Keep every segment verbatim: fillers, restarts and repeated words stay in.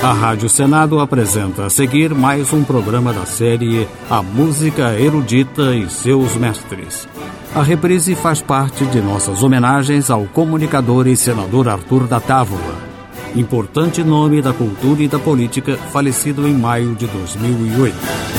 A Rádio Senado apresenta a seguir mais um programa da série A Música Erudita e Seus Mestres. A reprise faz parte de nossas homenagens ao comunicador e senador Arthur da Távola, importante nome da cultura e da política, falecido em maio de dois mil e oito.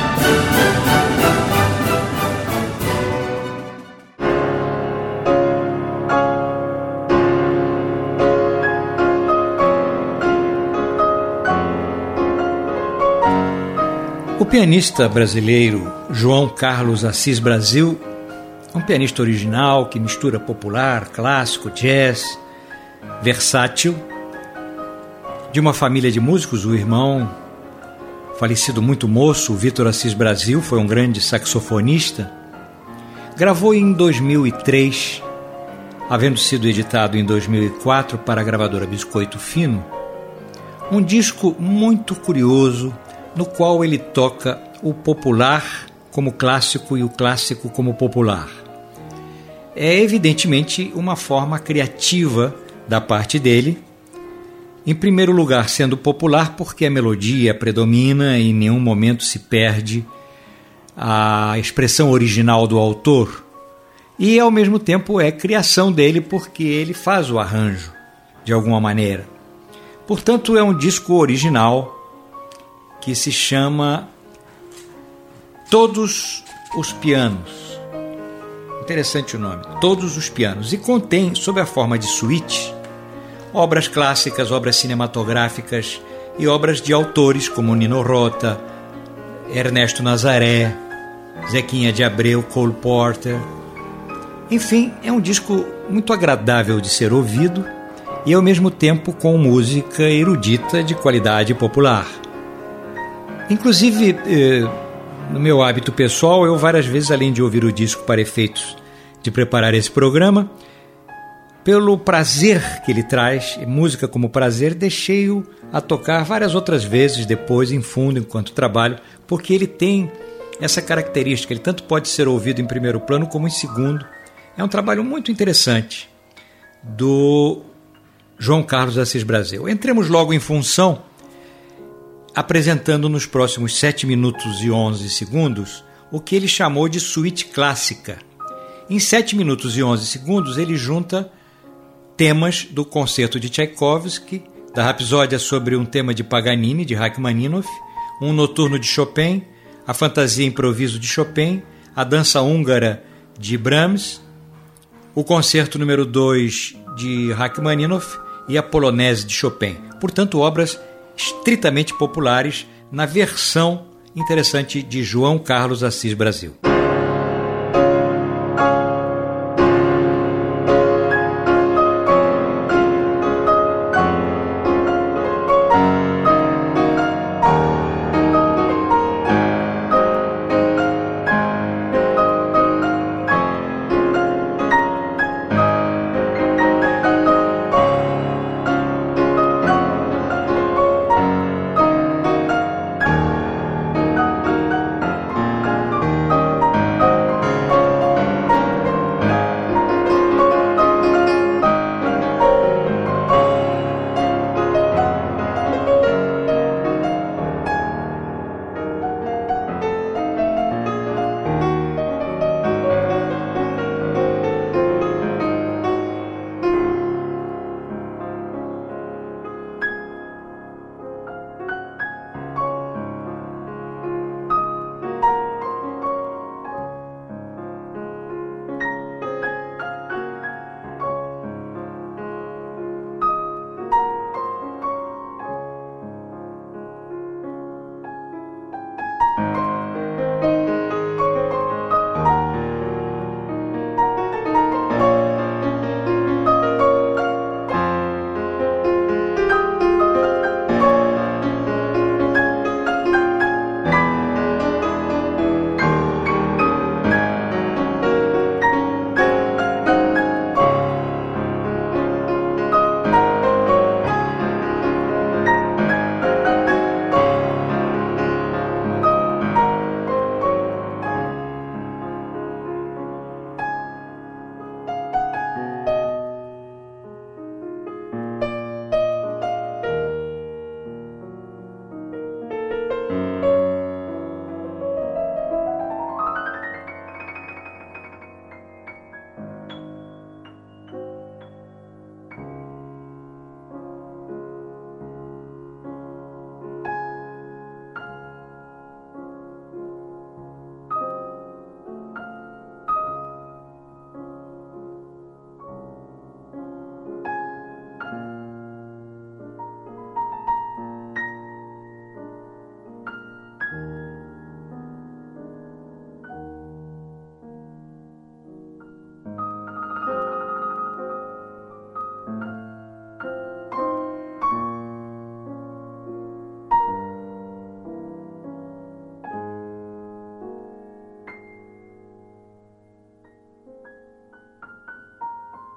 O pianista brasileiro João Carlos Assis Brasil é um pianista original que mistura popular, clássico, jazz, versátil. De uma família de músicos, o irmão, falecido muito moço, Vitor Assis Brasil, foi um grande saxofonista. Gravou em dois mil e três, havendo sido editado em dois mil e quatro para a gravadora Biscoito Fino, um disco muito curioso, no qual ele toca o popular como clássico e o clássico como popular. É evidentemente uma forma criativa da parte dele, em primeiro lugar sendo popular porque a melodia predomina e em nenhum momento se perde a expressão original do autor, e ao mesmo tempo é criação dele porque ele faz o arranjo de alguma maneira. Portanto, é um disco original que se chama Todos os Pianos. Interessante o nome, Todos os Pianos. E contém, sob a forma de suíte, obras clássicas, obras cinematográficas e obras de autores como Nino Rota, Ernesto Nazaré, Zequinha de Abreu, Cole Porter. Enfim, é um disco muito agradável de ser ouvido e ao mesmo tempo com música erudita de qualidade popular. Inclusive, no meu hábito pessoal, eu várias vezes, além de ouvir o disco para efeitos de preparar esse programa, pelo prazer que ele traz, música como prazer, deixei-o a tocar várias outras vezes depois, em fundo, enquanto trabalho, porque ele tem essa característica, ele tanto pode ser ouvido em primeiro plano como em segundo. É um trabalho muito interessante do João Carlos Assis Brasil. Entremos logo em função, apresentando nos próximos sete minutos e onze segundos o que ele chamou de suíte clássica. Em sete minutos e onze segundos ele junta temas do concerto de Tchaikovsky, da Rapsódia sobre um tema de Paganini, de Rachmaninoff, um noturno de Chopin, a fantasia improviso de Chopin, a dança húngara de Brahms, o concerto número dois de Rachmaninoff e a polonese de Chopin. Portanto, obras estritamente populares na versão interessante de João Carlos Assis Brasil.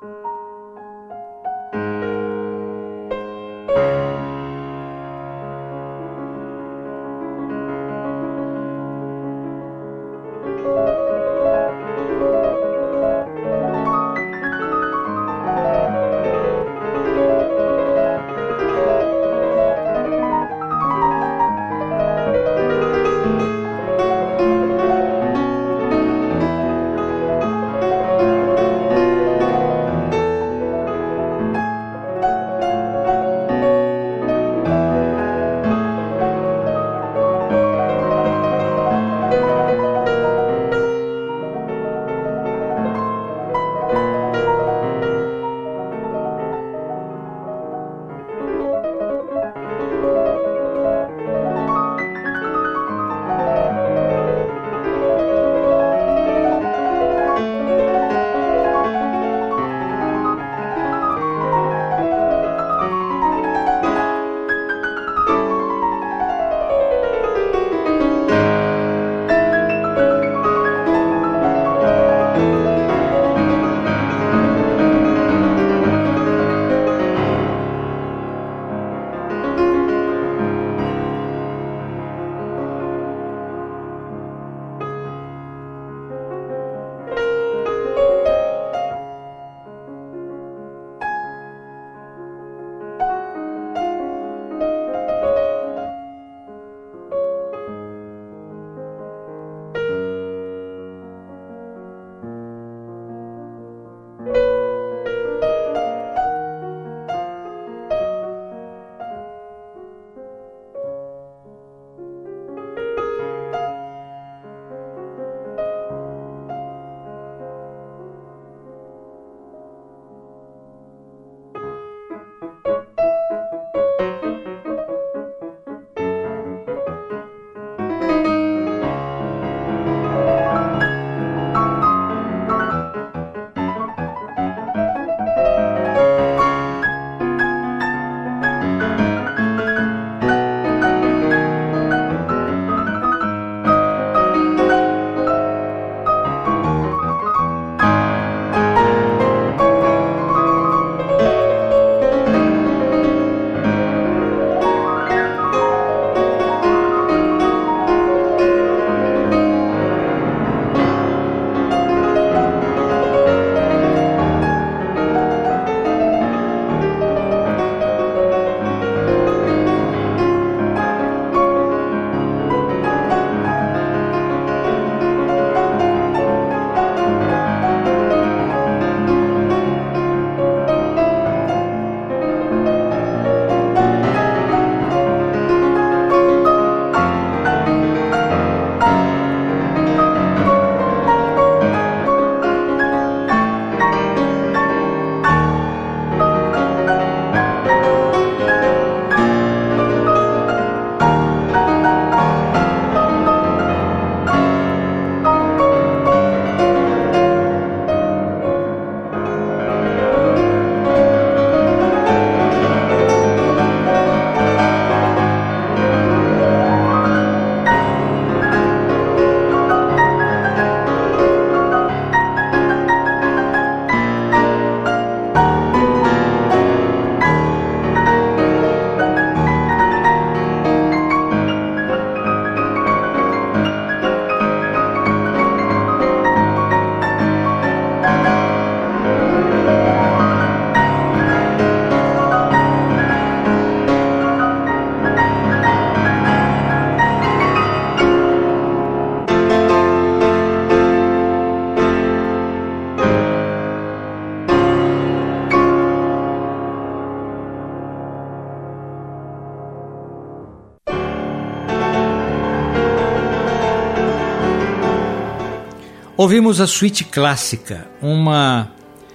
Ouvimos a Suíte Clássica, uma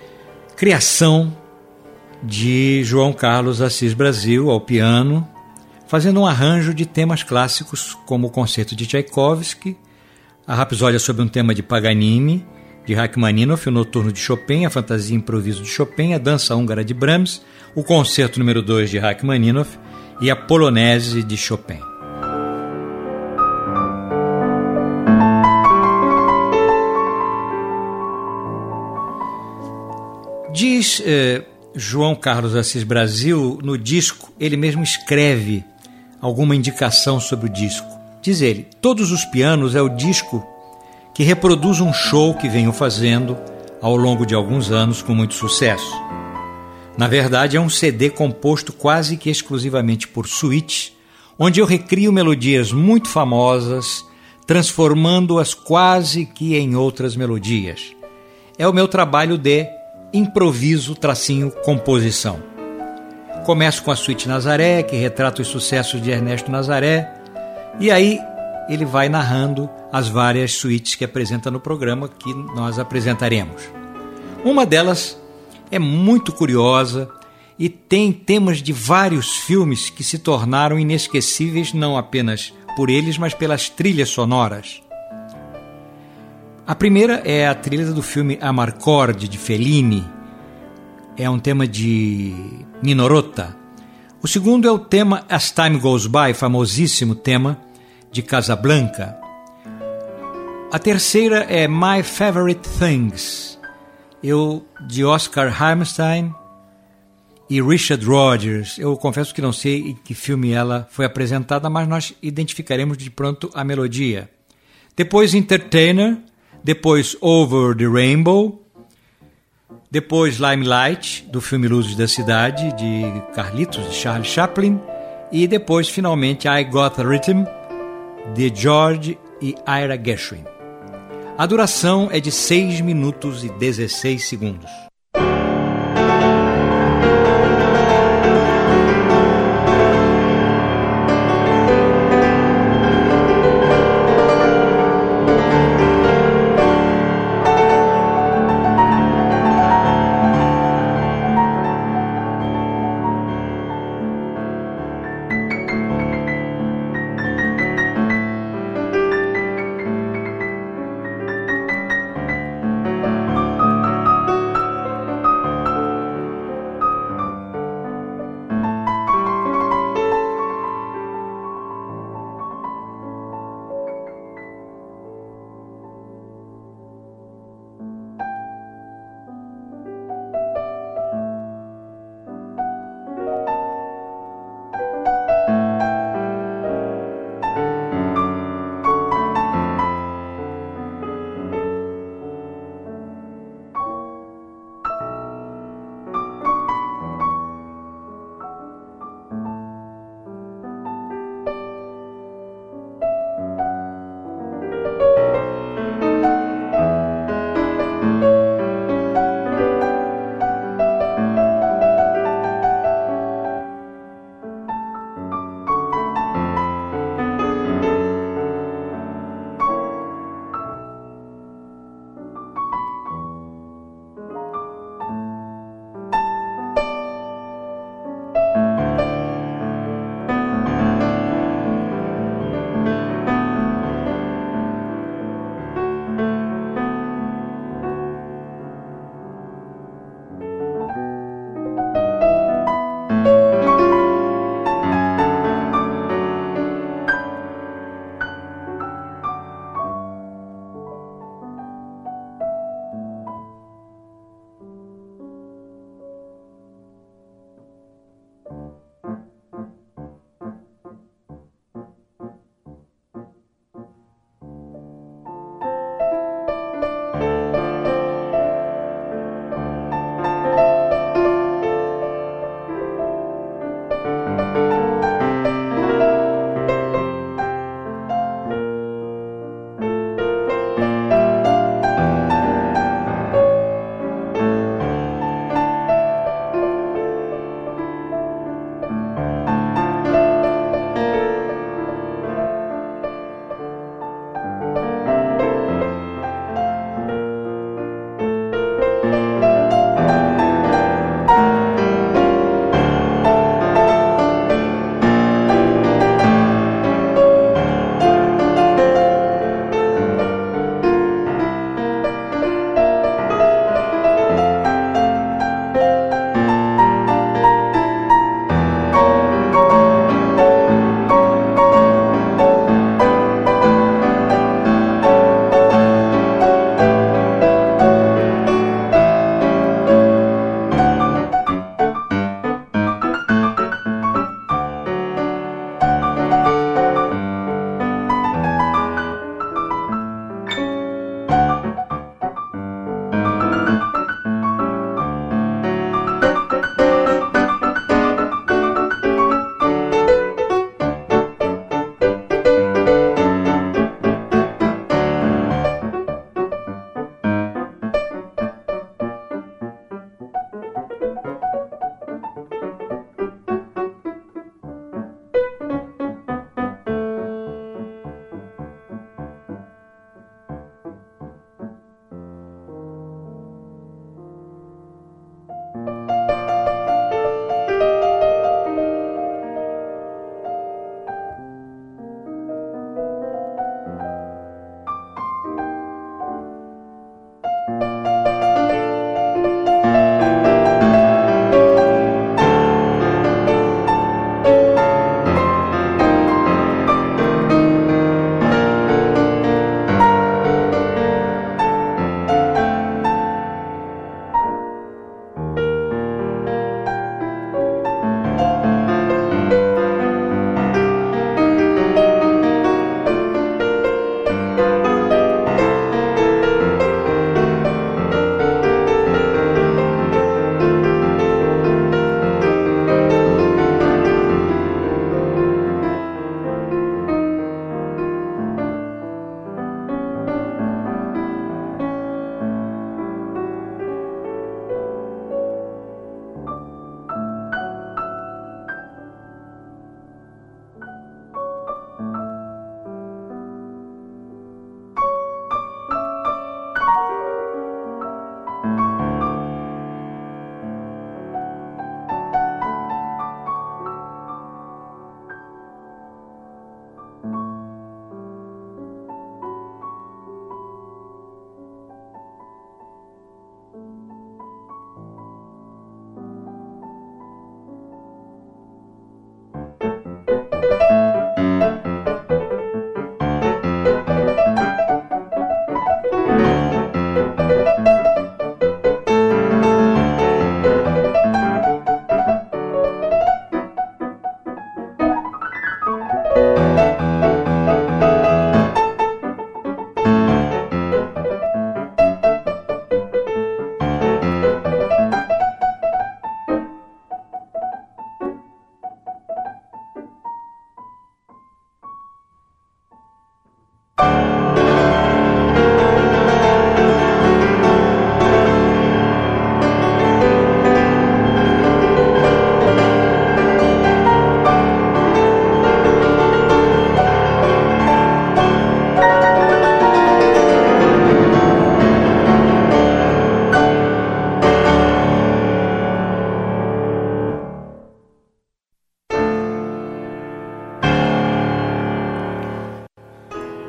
criação de João Carlos Assis Brasil ao piano, fazendo um arranjo de temas clássicos como o Concerto de Tchaikovsky, a Rapsódia sobre um tema de Paganini, de Rachmaninoff, o Noturno de Chopin, a Fantasia e Improviso de Chopin, a Dança Húngara de Brahms, o Concerto número dois de Rachmaninoff e a Polonese de Chopin. Diz eh, João Carlos Assis Brasil, no disco, ele mesmo escreve alguma indicação sobre o disco. Diz ele: Todos os Pianos é o disco que reproduz um show que venho fazendo ao longo de alguns anos com muito sucesso. Na verdade, é um C D composto quase que exclusivamente por suítes, onde eu recrio melodias muito famosas, transformando-as quase que em outras melodias. É o meu trabalho de improviso, tracinho, composição. Começo com a Suíte Nazaré, que retrata os sucessos de Ernesto Nazaré, e aí ele vai narrando as várias suítes que apresenta no programa, que nós apresentaremos. Uma delas é muito curiosa e tem temas de vários filmes que se tornaram inesquecíveis não apenas por eles, mas pelas trilhas sonoras. A primeira é a trilha do filme Amarcord, de Fellini. É um tema de Nino Rota. O segundo é o tema As Time Goes By, famosíssimo tema de Casablanca. A terceira é My Favorite Things, eu, de Oscar Hammerstein e Richard Rodgers. Eu confesso que não sei em que filme ela foi apresentada, mas nós identificaremos de pronto a melodia. Depois Entertainer, depois Over the Rainbow, depois Limelight, do filme Luzes da Cidade, de Carlitos, de Charlie Chaplin, e depois, finalmente, I Got a Rhythm, de George e Ira Gershwin. A duração é de seis minutos e dezesseis segundos.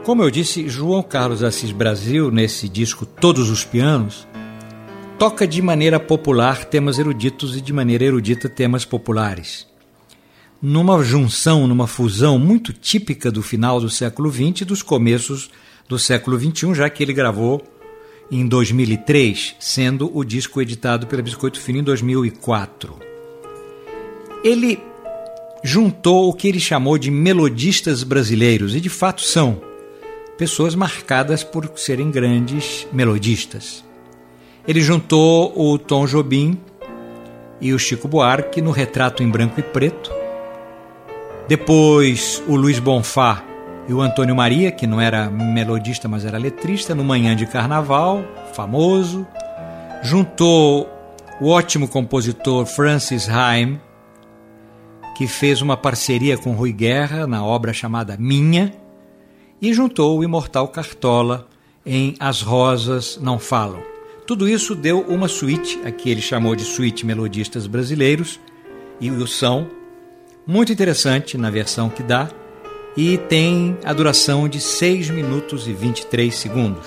Como eu disse, João Carlos Assis Brasil, nesse disco Todos os Pianos, toca de maneira popular temas eruditos e de maneira erudita temas populares. Numa junção, numa fusão muito típica do final do século vinte e dos começos do século vinte e um, já que ele gravou em dois mil e três, sendo o disco editado pela Biscoito Fino em dois mil e quatro. Ele juntou o que ele chamou de melodistas brasileiros, e de fato são pessoas marcadas por serem grandes melodistas. Ele juntou o Tom Jobim e o Chico Buarque no Retrato em Branco e Preto, depois o Luiz Bonfá e o Antônio Maria, que não era melodista, mas era letrista, no Manhã de Carnaval, famoso. Juntou o ótimo compositor Francis Haim, que fez uma parceria com Rui Guerra na obra chamada Minha, e juntou o imortal Cartola em As Rosas Não Falam. Tudo isso deu uma suíte, a que ele chamou de Suíte Melodistas Brasileiros, e o são, muito interessante na versão que dá, e tem a duração de seis minutos e vinte e três segundos.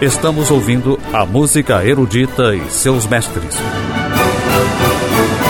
Estamos ouvindo a música erudita e seus mestres.